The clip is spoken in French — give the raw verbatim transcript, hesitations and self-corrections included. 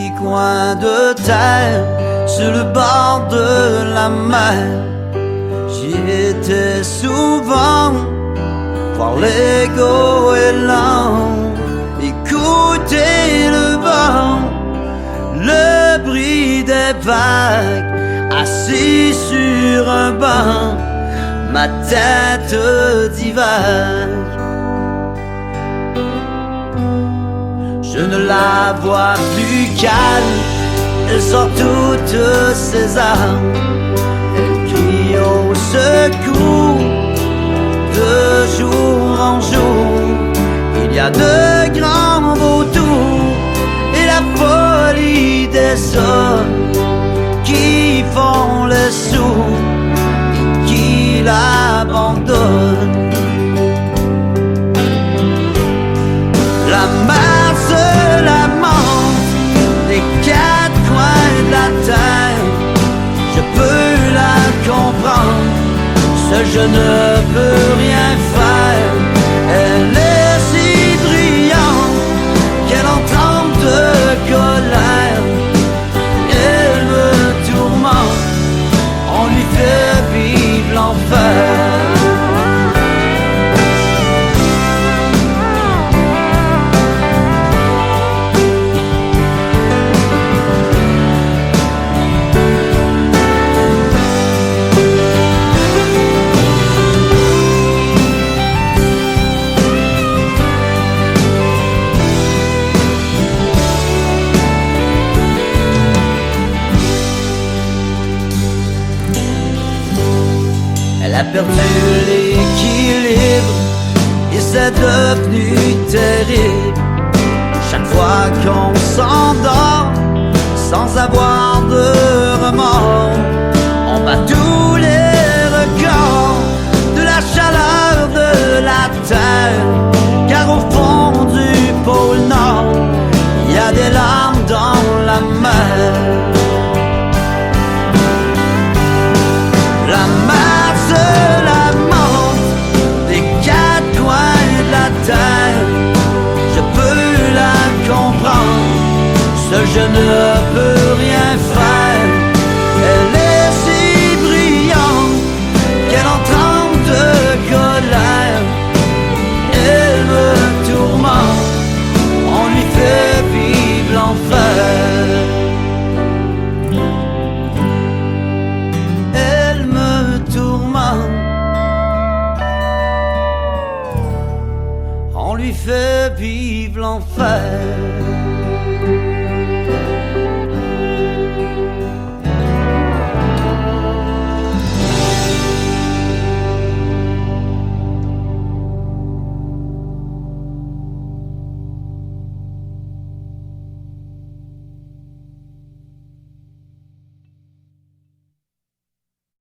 petit coin de terre sur le bord de la mer. J'y étais souvent, voir les goélands, écouter le vent, le bruit des vagues, assis sur un banc, ma tête divague. Je ne la vois plus calme, elle sort toutes ses armes, elle crie au secours de jour en jour. Il y a de grands vautours et la folie des hommes qui font le sourd et qui l'abandonnent. La mer se lamente des quatre coins de la terre. Je peux la comprendre, seul je ne peux rien faire. Elle est si brillante qu'elle entrempe de colère. Elle me tourmente, on lui fait vivre l'enfer. Elle a perdu l'équilibre et c'est devenu terrible. Chaque fois qu'on s'endort sans avoir de remords, on bat tous les records de la chaleur de la terre. Car au fond du pôle Nord, il y a des larmes dans la mer. La mer se lamente des quatre coins de la terre. Je peux la comprendre, seul je ne peux rien faire. Elle est si brillante qu'elle entrempe de colère. Elle me tourmente, on lui fait vivre l'enfer. On lui fait vivre l'enfer.